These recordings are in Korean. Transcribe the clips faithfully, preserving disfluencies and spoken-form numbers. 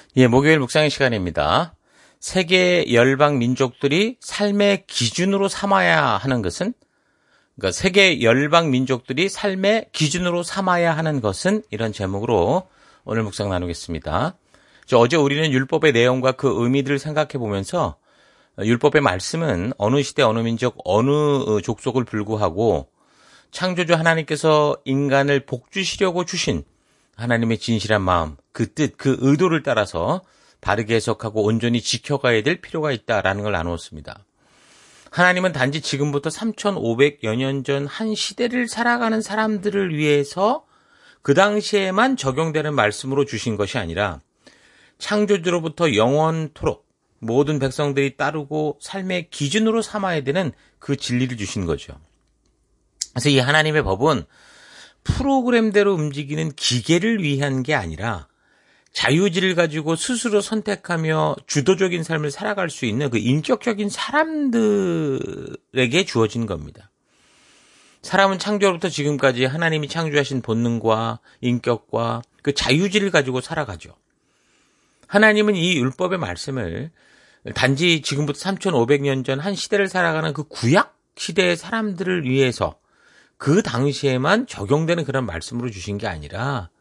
예, 목요일 묵상의 시간입니다. 세계 열방 민족들이 삶의 기준으로 삼아야 하는 것은, 그러니까 세계 열방 민족들이 삶의 기준으로 삼아야 하는 것은, 이런 제목으로 오늘 묵상 나누겠습니다. 저 어제 우리는 율법의 내용과 그 의미들을 생각해 보면서 율법의 말씀은 어느 시대, 어느 민족, 어느 족속을 불구하고 창조주 하나님께서 인간을 복주시려고 주신 하나님의 진실한 마음, 그 뜻, 그 의도를 따라서 바르게 해석하고 온전히 지켜가야 될 필요가 있다라는 걸 나누었습니다. 하나님은 단지 지금부터 삼천오백여 년 전 한 시대를 살아가는 사람들을 위해서 그 당시에만 적용되는 말씀으로 주신 것이 아니라 창조주로부터 영원토록 모든 백성들이 따르고 삶의 기준으로 삼아야 되는 그 진리를 주신 거죠. 그래서 이 하나님의 법은 프로그램대로 움직이는 기계를 위한 게 아니라 자유지를 가지고 스스로 선택하며 주도적인 삶을 살아갈 수 있는 그 인격적인 사람들에게 주어진 겁니다. 사람은 창조로부터 지금까지 하나님이 창조하신 본능과 인격과 그 자유지를 가지고 살아가죠. 하나님은 이 율법의 말씀을 단지 지금부터 삼천오백 년 전 한 시대를 살아가는 그 구약 시대의 사람들을 위해서 그 당시에만 적용되는 그런 말씀으로 주신 게 아니라,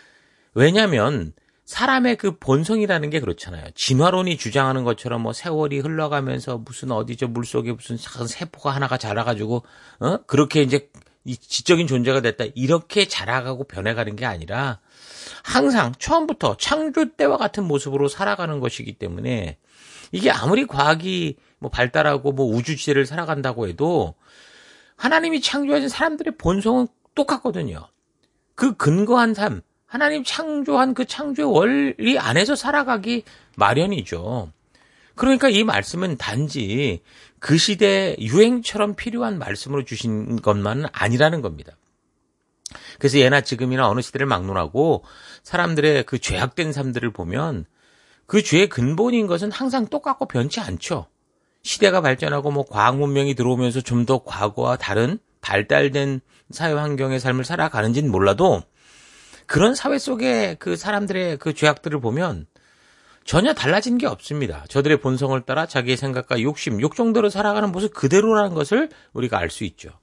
왜냐하면 사람의 그 본성이라는 게 그렇잖아요. 진화론이 주장하는 것처럼 뭐 세월이 흘러가면서 무슨 어디 저 물속에 무슨 작은 세포가 하나가 자라가지고 어 그렇게 이제 이 지적인 존재가 됐다, 이렇게 자라가고 변해가는 게 아니라 항상 처음부터 창조 때와 같은 모습으로 살아가는 것이기 때문에, 이게 아무리 과학이 뭐 발달하고 뭐 우주지대를 살아간다고 해도 하나님이 창조하신 사람들의 본성은 똑같거든요. 그 근거한 삶, 하나님 창조한 그 창조의 원리 안에서 살아가기 마련이죠. 그러니까 이 말씀은 단지 그 시대 유행처럼 필요한 말씀으로 주신 것만은 아니라는 겁니다. 그래서 예나 지금이나 어느 시대를 막론하고 사람들의 그 죄악된 삶들을 보면 그 죄의 근본인 것은 항상 똑같고 변치 않죠. 시대가 발전하고 뭐 과학 문명이 들어오면서 좀 더 과거와 다른 발달된 사회 환경의 삶을 살아가는지는 몰라도 그런 사회 속에 그 사람들의 그 죄악들을 보면 전혀 달라진 게 없습니다. 저들의 본성을 따라 자기의 생각과 욕심, 욕정대로 살아가는 모습 그대로라는 것을 우리가 알 수 있죠.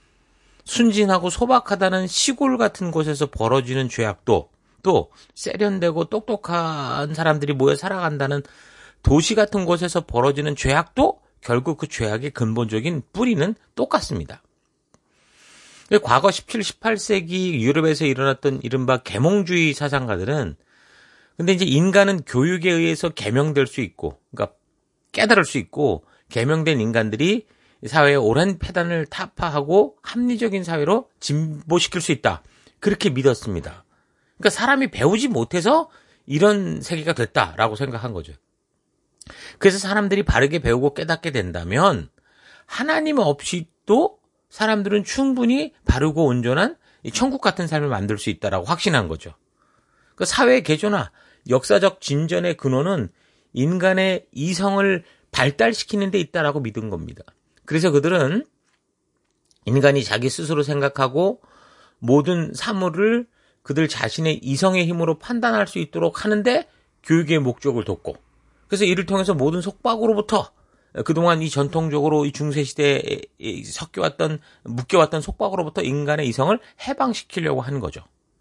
순진하고 소박하다는 시골 같은 곳에서 벌어지는 죄악도, 또 세련되고 똑똑한 사람들이 모여 살아간다는 도시 같은 곳에서 벌어지는 죄악도 결국 그 죄악의 근본적인 뿌리는 똑같습니다. 과거 십칠, 십팔 세기 유럽에서 일어났던 이른바 계몽주의 사상가들은, 근데 이제 인간은 교육에 의해서 계명될 수 있고, 그러니까 깨달을 수 있고, 계명된 인간들이 사회의 오랜 폐단을 타파하고 합리적인 사회로 진보시킬 수 있다, 그렇게 믿었습니다. 그러니까 사람이 배우지 못해서 이런 세계가 됐다라고 생각한 거죠. 그래서 사람들이 바르게 배우고 깨닫게 된다면 하나님 없이도 사람들은 충분히 바르고 온전한 천국 같은 삶을 만들 수 있다라고 확신한 거죠. 그 사회의 개조나 역사적 진전의 근원은 인간의 이성을 발달시키는 데 있다라고 믿은 겁니다. 그래서 그들은 인간이 자기 스스로 생각하고 모든 사물을 그들 자신의 이성의 힘으로 판단할 수 있도록 하는데 교육의 목적을 뒀고, 그래서 이를 통해서 모든 속박으로부터, 그동안 이 전통적으로 이 중세시대에 섞여왔던, 묶여왔던 속박으로부터 인간의 이성을 해방시키려고 한 거죠.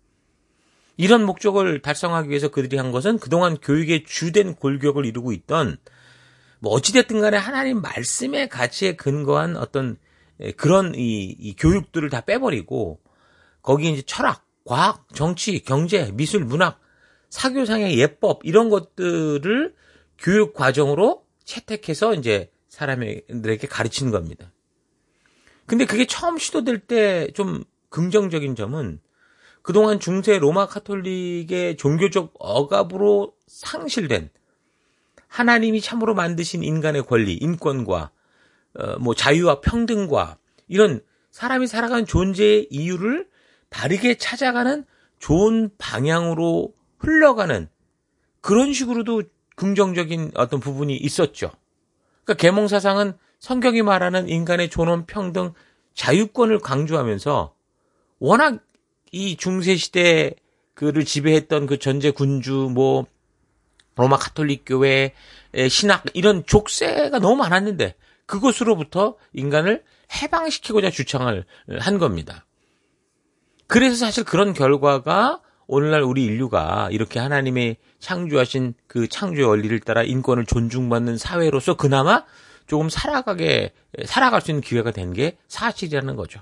이런 목적을 달성하기 위해서 그들이 한 것은 그동안 교육의 주된 골격을 이루고 있던, 뭐 어찌됐든 간에 하나님 말씀의 가치에 근거한 어떤 그런 이, 이 교육들을 다 빼버리고, 거기 이제 철학, 과학, 정치, 경제, 미술, 문학, 사교상의 예법, 이런 것들을 교육 과정으로 채택해서 이제 사람들에게 가르치는 겁니다. 근데 그게 처음 시도될 때 좀 긍정적인 점은, 그동안 중세 로마 카톨릭의 종교적 억압으로 상실된 하나님이 참으로 만드신 인간의 권리, 인권과 어, 뭐 자유와 평등과 이런 사람이 살아가는 존재의 이유를 바르게 찾아가는 좋은 방향으로 흘러가는 그런 식으로도 긍정적인 어떤 부분이 있었죠. 그러니까 계몽사상은 성경이 말하는 인간의 존엄, 평등, 자유권을 강조하면서 워낙 이 중세시대 그를 지배했던 그 전제 군주, 뭐 로마 가톨릭 교회의 신학 이런 족쇄가 너무 많았는데 그것으로부터 인간을 해방시키고자 주창을 한 겁니다. 그래서 사실 그런 결과가 오늘날 우리 인류가 이렇게 하나님의 창조하신 그 창조의 원리를 따라 인권을 존중받는 사회로서 그나마 조금 살아가게, 살아갈 수 있는 기회가 된 게 사실이라는 거죠.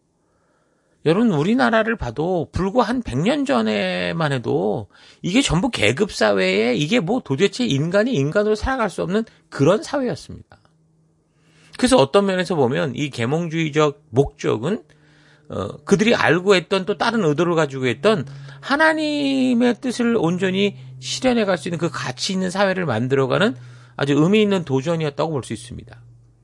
여러분, 우리나라를 봐도 불과 한 백 년 전에만 해도 이게 전부 계급사회에 이게 뭐 도대체 인간이 인간으로 살아갈 수 없는 그런 사회였습니다. 그래서 어떤 면에서 보면 이 계몽주의적 목적은 어, 그들이 알고 했던 또 다른 의도를 가지고 했던 하나님의 뜻을 온전히 실현해 갈 수 있는 그 가치 있는 사회를 만들어가는 아주 의미 있는 도전이었다고 볼 수 있습니다.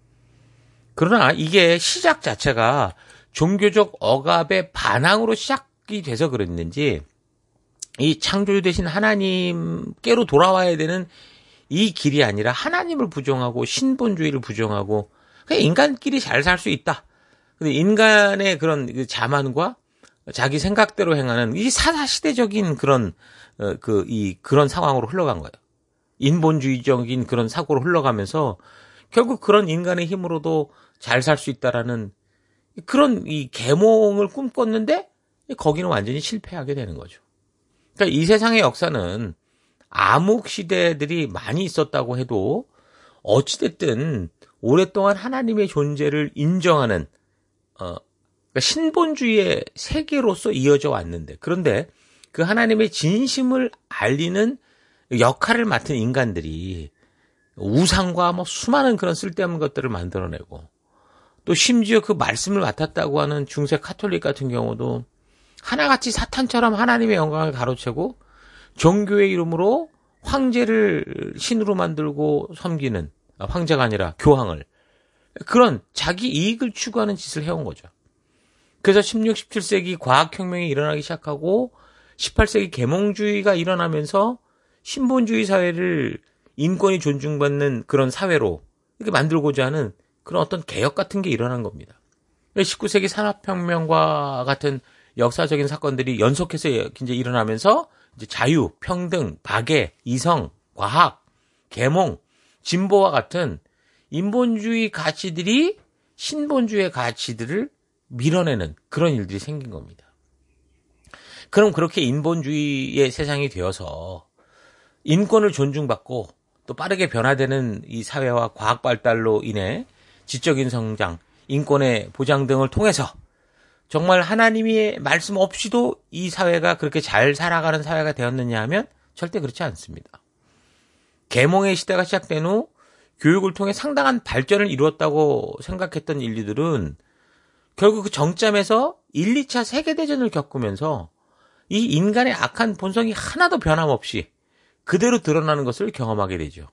그러나 이게 시작 자체가 종교적 억압의 반항으로 시작이 돼서 그랬는지 이 창조주 되신 하나님께로 돌아와야 되는 이 길이 아니라 하나님을 부정하고 신본주의를 부정하고 그냥 인간끼리 잘 살 수 있다. 근데 인간의 그런 자만과 자기 생각대로 행하는 이 사사시대적인 그런 어, 그 이 그런 상황으로 흘러간 거예요. 인본주의적인 그런 사고로 흘러가면서 결국 그런 인간의 힘으로도 잘 살 수 있다라는 그런 이 계몽을 꿈꿨는데 거기는 완전히 실패하게 되는 거죠. 그러니까 이 세상의 역사는 암흑 시대들이 많이 있었다고 해도 어찌됐든 오랫동안 하나님의 존재를 인정하는 어, 그러니까 신본주의의 세계로서 이어져 왔는데 그런데 그 하나님의 진심을 알리는 역할을 맡은 인간들이 우상과 뭐 수많은 그런 쓸데없는 것들을 만들어내고 또 심지어 그 말씀을 맡았다고 하는 중세 가톨릭 같은 경우도 하나같이 사탄처럼 하나님의 영광을 가로채고 종교의 이름으로 황제를 신으로 만들고 섬기는 황제가 아니라 교황을 그런 자기 이익을 추구하는 짓을 해온 거죠. 그래서 십육, 십칠 세기 과학혁명이 일어나기 시작하고 십팔 세기 계몽주의가 일어나면서 신본주의 사회를 인권이 존중받는 그런 사회로 이렇게 만들고자 하는 그런 어떤 개혁 같은 게 일어난 겁니다. 십구 세기 산업혁명과 같은 역사적인 사건들이 연속해서 이제 일어나면서 이제 자유, 평등, 박애, 이성, 과학, 계몽, 진보와 같은 인본주의 가치들이 신본주의 가치들을 밀어내는 그런 일들이 생긴 겁니다. 그럼 그렇게 인본주의의 세상이 되어서 인권을 존중받고 또 빠르게 변화되는 이 사회와 과학 발달로 인해 지적인 성장, 인권의 보장 등을 통해서 정말 하나님의 말씀 없이도 이 사회가 그렇게 잘 살아가는 사회가 되었느냐 하면 절대 그렇지 않습니다. 계몽의 시대가 시작된 후 교육을 통해 상당한 발전을 이루었다고 생각했던 인류들은 결국 그 정점에서 일, 이 차 세계대전을 겪으면서 이 인간의 악한 본성이 하나도 변함없이 그대로 드러나는 것을 경험하게 되죠.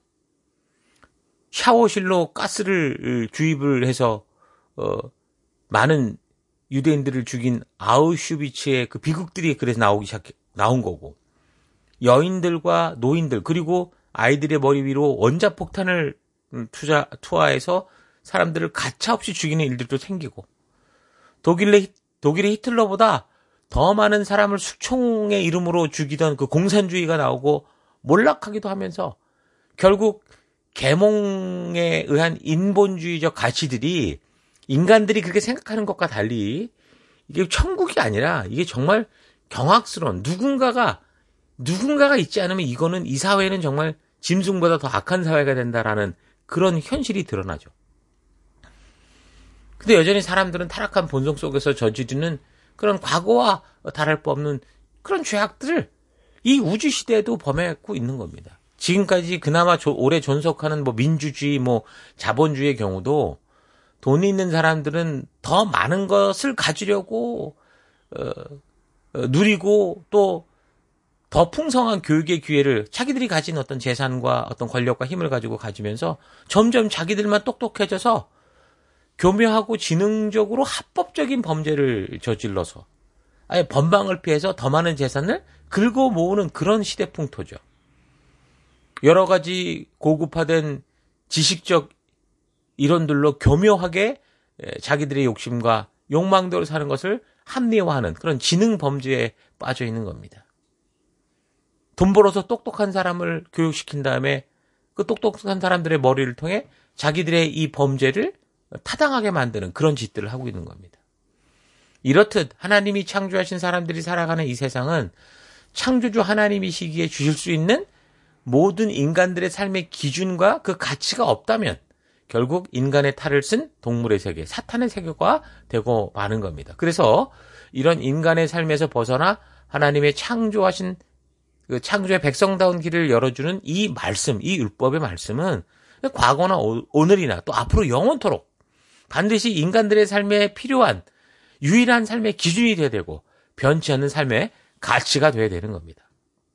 샤워실로 가스를 주입을 해서 어, 많은 유대인들을 죽인 아우슈비츠의 그 비극들이 그래서 나오기 시작 나온 거고 여인들과 노인들 그리고 아이들의 머리 위로 원자폭탄을 투자 투하해서 사람들을 가차없이 죽이는 일들도 생기고 독일의 독일의 히틀러보다 더 많은 사람을 숙총의 이름으로 죽이던 그 공산주의가 나오고 몰락하기도 하면서 결국 계몽에 의한 인본주의적 가치들이 인간들이 그렇게 생각하는 것과 달리 이게 천국이 아니라 이게 정말 경악스러운 누군가가 누군가가 있지 않으면 이거는 이 사회는 정말 짐승보다 더 악한 사회가 된다라는 그런 현실이 드러나죠. 근데 여전히 사람들은 타락한 본성 속에서 저지르는 그런 과거와 다를 바 없는 그런 죄악들을 이 우주 시대에도 범하고 있는 겁니다. 지금까지 그나마 조, 오래 존속하는 뭐 민주주의, 뭐 자본주의의 경우도 돈이 있는 사람들은 더 많은 것을 가지려고 어, 어, 누리고 또 더 풍성한 교육의 기회를 자기들이 가진 어떤 재산과 어떤 권력과 힘을 가지고 가지면서 점점 자기들만 똑똑해져서 교묘하고 지능적으로 합법적인 범죄를 저질러서 아예 법망을 피해서 더 많은 재산을 긁어 모으는 그런 시대 풍토죠. 여러 가지 고급화된 지식적 이론들로 교묘하게 자기들의 욕심과 욕망대로 사는 것을 합리화하는 그런 지능 범죄에 빠져 있는 겁니다. 돈 벌어서 똑똑한 사람을 교육시킨 다음에 그 똑똑한 사람들의 머리를 통해 자기들의 이 범죄를 타당하게 만드는 그런 짓들을 하고 있는 겁니다. 이렇듯 하나님이 창조하신 사람들이 살아가는 이 세상은 창조주 하나님이시기에 주실 수 있는 모든 인간들의 삶의 기준과 그 가치가 없다면 결국 인간의 탈을 쓴 동물의 세계, 사탄의 세계가 되고 마는 겁니다. 그래서 이런 인간의 삶에서 벗어나 하나님의 창조하신 그 창조의 백성다운 길을 열어주는 이 말씀, 이 율법의 말씀은 과거나 오늘이나 또 앞으로 영원토록 반드시 인간들의 삶에 필요한 유일한 삶의 기준이 되어야 되고 변치 않는 삶의 가치가 되어야 되는 겁니다.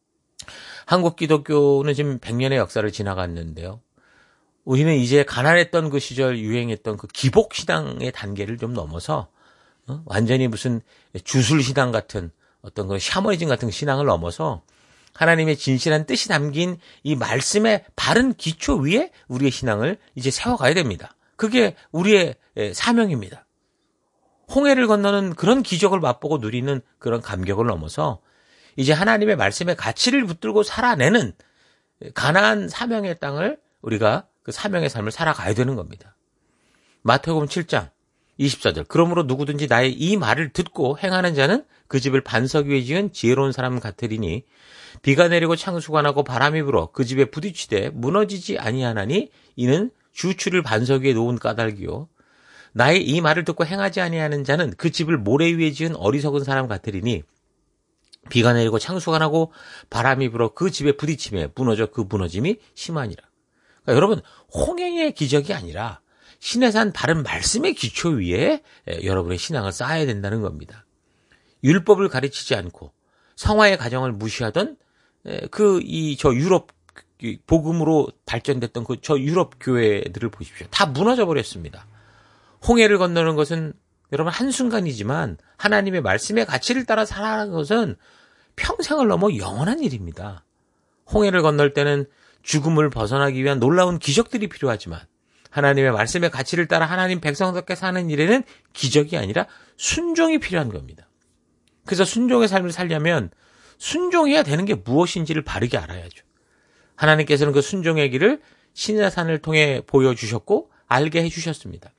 한국 기독교는 지금 백 년의 역사를 지나갔는데요. 우리는 이제 가난했던 그 시절 유행했던 그 기복신앙의 단계를 좀 넘어서 어? 완전히 무슨 주술신앙 같은 어떤 그런 샤머니즘 같은 신앙을 넘어서 하나님의 진실한 뜻이 담긴 이 말씀의 바른 기초 위에 우리의 신앙을 이제 세워가야 됩니다. 그게 우리의 사명입니다. 홍해를 건너는 그런 기적을 맛보고 누리는 그런 감격을 넘어서 이제 하나님의 말씀의 가치를 붙들고 살아내는 가나안 사명의 땅을 우리가 그 사명의 삶을 살아가야 되는 겁니다. 마태복음 칠 장 이십사 절 그러므로 누구든지 나의 이 말을 듣고 행하는 자는 그 집을 반석 위에 지은 지혜로운 사람 같으리니 비가 내리고 창수가 나고 바람이 불어 그 집에 부딪히되 무너지지 아니하나니 이는 주추를 반석 위에 놓은 까닭이요 나의 이 말을 듣고 행하지 아니하는 자는 그 집을 모래 위에 지은 어리석은 사람 같으리니 비가 내리고 창수가 나고 바람이 불어 그 집에 부딪히며 무너져 그 무너짐이 심하니라. 그러니까 여러분 홍해의 기적이 아니라 신의 산 바른 말씀의 기초 위에 여러분의 신앙을 쌓아야 된다는 겁니다. 율법을 가르치지 않고 성화의 가정을 무시하던 그 이 저 유럽 복음으로 발전됐던 그 저 유럽 교회들을 보십시오. 다 무너져 버렸습니다. 홍해를 건너는 것은 여러분 한순간이지만 하나님의 말씀의 가치를 따라 살아가는 것은 평생을 넘어 영원한 일입니다. 홍해를 건널 때는 죽음을 벗어나기 위한 놀라운 기적들이 필요하지만 하나님의 말씀의 가치를 따라 하나님 백성답게 사는 일에는 기적이 아니라 순종이 필요한 겁니다. 그래서 순종의 삶을 살려면 순종해야 되는 게 무엇인지를 바르게 알아야죠. 하나님께서는 그 순종의 길을 신의 산을 통해 보여주셨고 알게 해주셨습니다.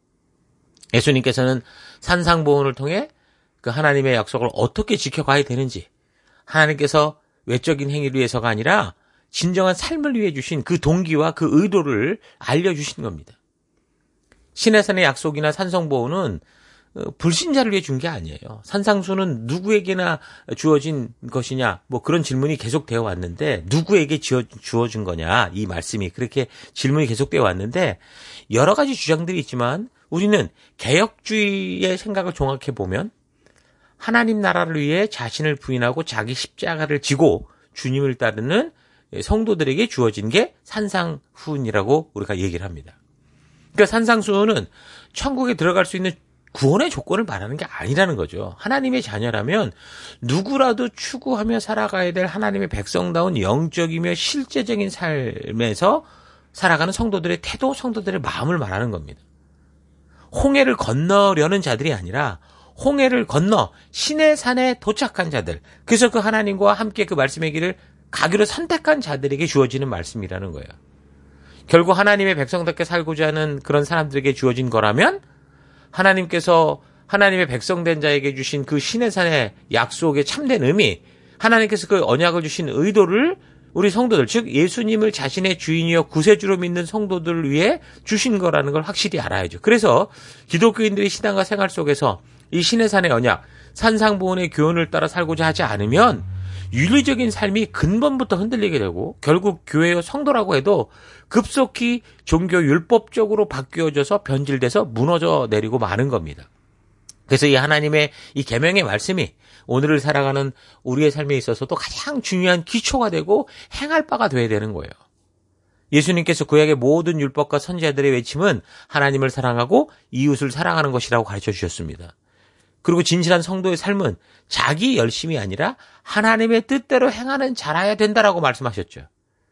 예수님께서는 산상보훈을 통해 그 하나님의 약속을 어떻게 지켜가야 되는지 하나님께서 외적인 행위를 위해서가 아니라 진정한 삶을 위해 주신 그 동기와 그 의도를 알려주신 겁니다. 신의 산의 약속이나 산성보훈은 불신자를 위해 준 게 아니에요. 산상수는 누구에게나 주어진 것이냐 뭐 그런 질문이 계속되어 왔는데 누구에게 주어진 거냐 이 말씀이 그렇게 질문이 계속되어 왔는데 여러 가지 주장들이 있지만 우리는 개혁주의의 생각을 종합해 보면 하나님 나라를 위해 자신을 부인하고 자기 십자가를 지고 주님을 따르는 성도들에게 주어진 게 산상수훈이라고 우리가 얘기를 합니다. 그러니까 산상수훈은 천국에 들어갈 수 있는 구원의 조건을 말하는 게 아니라는 거죠. 하나님의 자녀라면 누구라도 추구하며 살아가야 될 하나님의 백성다운 영적이며 실제적인 삶에서 살아가는 성도들의 태도, 성도들의 마음을 말하는 겁니다. 홍해를 건너려는 자들이 아니라 홍해를 건너 신의 산에 도착한 자들, 그래서 그 하나님과 함께 그 말씀의 길을 가기로 선택한 자들에게 주어지는 말씀이라는 거예요. 결국 하나님의 백성답게 살고자 하는 그런 사람들에게 주어진 거라면 하나님께서 하나님의 백성된 자에게 주신 그 신의 산의 약속의 참된 의미, 하나님께서 그 언약을 주신 의도를 우리 성도들, 즉 예수님을 자신의 주인이여 구세주로 믿는 성도들을 위해 주신 거라는 걸 확실히 알아야죠. 그래서 기독교인들의 신앙과 생활 속에서 이 신의 산의 언약, 산상보훈의 교훈을 따라 살고자 하지 않으면 윤리적인 삶이 근본부터 흔들리게 되고 결국 교회의 성도라고 해도 급속히 종교 율법적으로 바뀌어져서 변질돼서 무너져 내리고 마는 겁니다. 그래서 이 하나님의 이 계명의 말씀이 오늘을 살아가는 우리의 삶에 있어서도 가장 중요한 기초가 되고 행할 바가 돼야 되는 거예요. 예수님께서 구약의 모든 율법과 선지자들의 외침은 하나님을 사랑하고 이웃을 사랑하는 것이라고 가르쳐 주셨습니다. 그리고 진실한 성도의 삶은 자기 열심이 아니라 하나님의 뜻대로 행하는 자라야 된다라고 말씀하셨죠.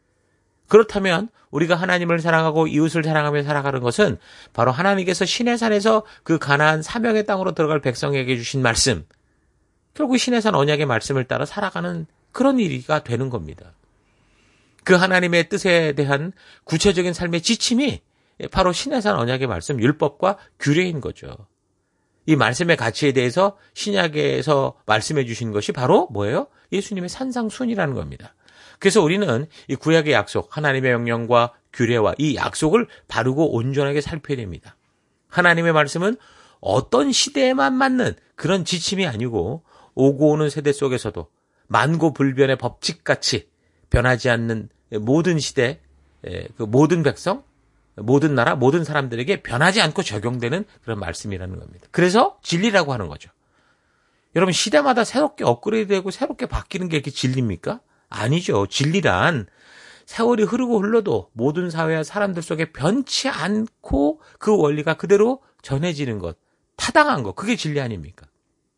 그렇다면 우리가 하나님을 사랑하고 이웃을 사랑하며 살아가는 것은 바로 하나님께서 신의 산에서 그 가나안 사명의 땅으로 들어갈 백성에게 주신 말씀, 결국 신해산 언약의 말씀을 따라 살아가는 그런 일이가 되는 겁니다. 그 하나님의 뜻에 대한 구체적인 삶의 지침이 바로 신해산 언약의 말씀, 율법과 규례인 거죠. 이 말씀의 가치에 대해서 신약에서 말씀해 주신 것이 바로 뭐예요? 예수님의 산상순이라는 겁니다. 그래서 우리는 이 구약의 약속, 하나님의 명령과 규례와 이 약속을 바르고 온전하게 살펴야 됩니다. 하나님의 말씀은 어떤 시대에만 맞는 그런 지침이 아니고 오고 오는 세대 속에서도 만고불변의 법칙같이 변하지 않는 모든 시대, 그 모든 백성, 모든 나라, 모든 사람들에게 변하지 않고 적용되는 그런 말씀이라는 겁니다. 그래서 진리라고 하는 거죠. 여러분, 시대마다 새롭게 업그레이드되고 새롭게 바뀌는 게 이렇게 진리입니까? 아니죠. 진리란 세월이 흐르고 흘러도 모든 사회와 사람들 속에 변치 않고 그 원리가 그대로 전해지는 것, 타당한 것, 그게 진리 아닙니까?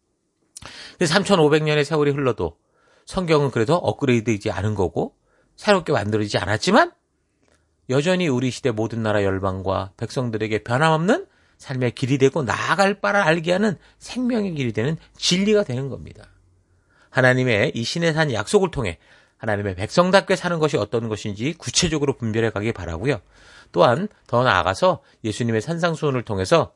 삼천오백 년의 세월이 흘러도 성경은 그래도 업그레이드되지 않은 거고 새롭게 만들어지지 않았지만 여전히 우리 시대 모든 나라 열방과 백성들에게 변함없는 삶의 길이 되고 나아갈 바를 알게 하는 생명의 길이 되는 진리가 되는 겁니다. 하나님의 이 신해산 약속을 통해 하나님의 백성답게 사는 것이 어떤 것인지 구체적으로 분별해 가기 바라고요. 또한 더 나아가서 예수님의 산상수훈을 통해서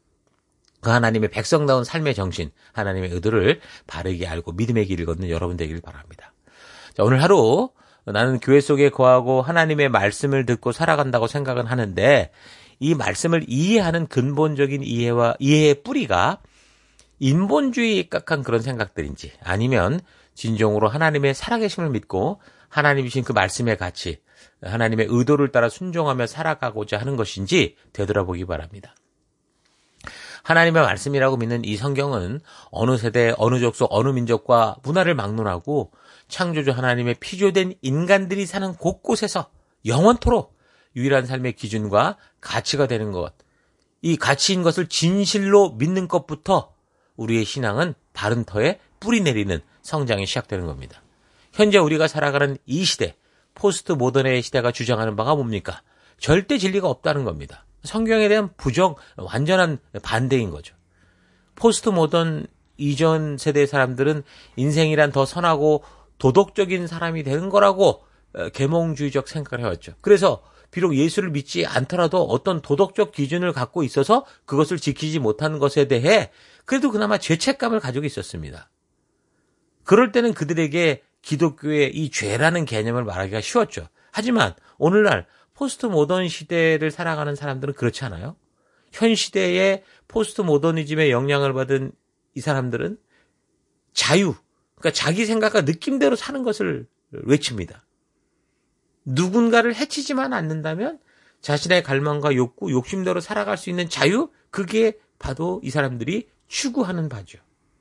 그 하나님의 백성다운 삶의 정신, 하나님의 의도를 바르게 알고 믿음의 길을 걷는 여러분 되기를 바랍니다. 자, 오늘 하루 나는 교회 속에 거하고 하나님의 말씀을 듣고 살아간다고 생각은 하는데 이 말씀을 이해하는 근본적인 이해와 이해의 뿌리가 인본주의에 입각한 그런 생각들인지 아니면 진정으로 하나님의 살아계심을 믿고 하나님이신 그 말씀의 가치, 하나님의 의도를 따라 순종하며 살아가고자 하는 것인지 되돌아보기 바랍니다. 하나님의 말씀이라고 믿는 이 성경은 어느 세대, 어느 족속, 어느 민족과 문화를 막론하고 창조주 하나님의 피조된 인간들이 사는 곳곳에서 영원토록 유일한 삶의 기준과 가치가 되는 것, 이 가치인 것을 진실로 믿는 것부터 우리의 신앙은 바른 터에 뿌리 내리는 성장이 시작되는 겁니다. 현재 우리가 살아가는 이 시대, 포스트 모던의 시대가 주장하는 바가 뭡니까? 절대 진리가 없다는 겁니다. 성경에 대한 부정, 완전한 반대인 거죠. 포스트 모던 이전 세대의 사람들은 인생이란 더 선하고 도덕적인 사람이 되는 거라고 계몽주의적 생각을 해왔죠. 그래서 비록 예수를 믿지 않더라도 어떤 도덕적 기준을 갖고 있어서 그것을 지키지 못하는 것에 대해 그래도 그나마 죄책감을 가지고 있었습니다. 그럴 때는 그들에게 기독교의 이 죄라는 개념을 말하기가 쉬웠죠. 하지만 오늘날 포스트 모던 시대를 살아가는 사람들은 그렇지 않아요? 현 시대의 포스트 모더니즘의 영향을 받은 이 사람들은 자유, 그러니까 자기 생각과 느낌대로 사는 것을 외칩니다. 누군가를 해치지만 않는다면 자신의 갈망과 욕구, 욕심대로 살아갈 수 있는 자유, 그게 바로 이 사람들이 추구하는 바죠.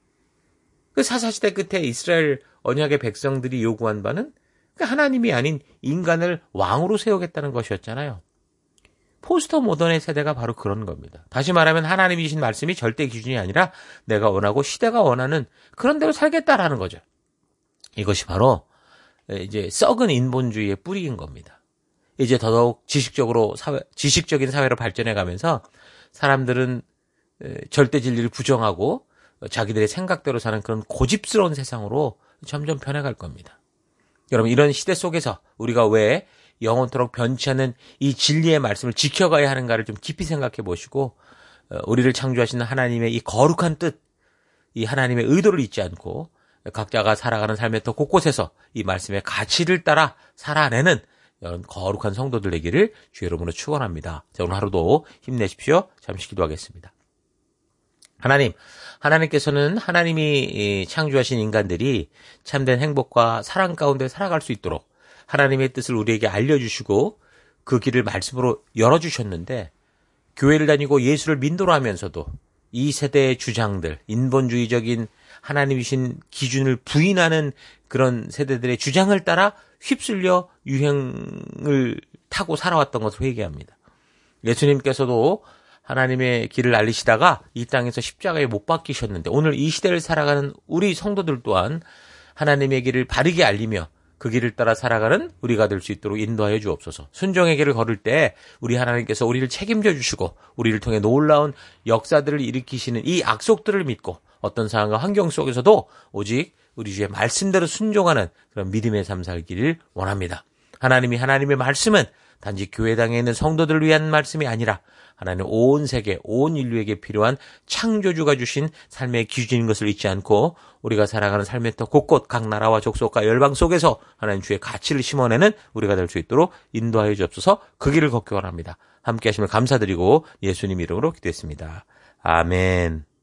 그 사사시대 끝에 이스라엘 언약의 백성들이 요구한 바는 하나님이 아닌 인간을 왕으로 세우겠다는 것이었잖아요. 포스트 모던의 세대가 바로 그런 겁니다. 다시 말하면 하나님이신 말씀이 절대 기준이 아니라 내가 원하고 시대가 원하는 그런 대로 살겠다라는 거죠. 이것이 바로 이제 썩은 인본주의의 뿌리인 겁니다. 이제 더더욱 지식적으로 사회, 지식적인 사회로 발전해 가면서 사람들은 절대 진리를 부정하고 자기들의 생각대로 사는 그런 고집스러운 세상으로 점점 변해갈 겁니다. 여러분, 이런 시대 속에서 우리가 왜 영원토록 변치 않는 이 진리의 말씀을 지켜가야 하는가를 좀 깊이 생각해 보시고 우리를 창조하시는 하나님의 이 거룩한 뜻, 이 하나님의 의도를 잊지 않고 각자가 살아가는 삶의 더 곳곳에서 이 말씀의 가치를 따라 살아내는 이런 거룩한 성도들 되기를 주의 이름으로 축원합니다. 자, 오늘 하루도 힘내십시오. 잠시 기도하겠습니다. 하나님, 하나님께서는 하나님이 창조하신 인간들이 참된 행복과 사랑 가운데 살아갈 수 있도록 하나님의 뜻을 우리에게 알려주시고 그 길을 말씀으로 열어주셨는데 교회를 다니고 예수를 민도로 하면서도 이 세대의 주장들, 인본주의적인 하나님이신 기준을 부인하는 그런 세대들의 주장을 따라 휩쓸려 유행을 타고 살아왔던 것을 회개합니다. 예수님께서도 하나님의 길을 알리시다가 이 땅에서 십자가에 못 박히셨는데 오늘 이 시대를 살아가는 우리 성도들 또한 하나님의 길을 바르게 알리며 그 길을 따라 살아가는 우리가 될 수 있도록 인도하여 주옵소서. 순종의 길을 걸을 때 우리 하나님께서 우리를 책임져 주시고 우리를 통해 놀라운 역사들을 일으키시는 이 약속들을 믿고 어떤 상황과 환경 속에서도 오직 우리 주의 말씀대로 순종하는 그런 믿음의 삶 살기를 원합니다. 하나님이 하나님의 말씀은 단지 교회당에 있는 성도들을 위한 말씀이 아니라 하나님 온 세계, 온 인류에게 필요한 창조주가 주신 삶의 기준인 것을 잊지 않고 우리가 살아가는 삶의 터 곳곳 각 나라와 족속과 열방 속에서 하나님 주의 가치를 심어내는 우리가 될 수 있도록 인도하여 주옵소서. 그 길을 걷기 원합니다. 함께 하심을 감사드리고 예수님 이름으로 기도했습니다. 아멘.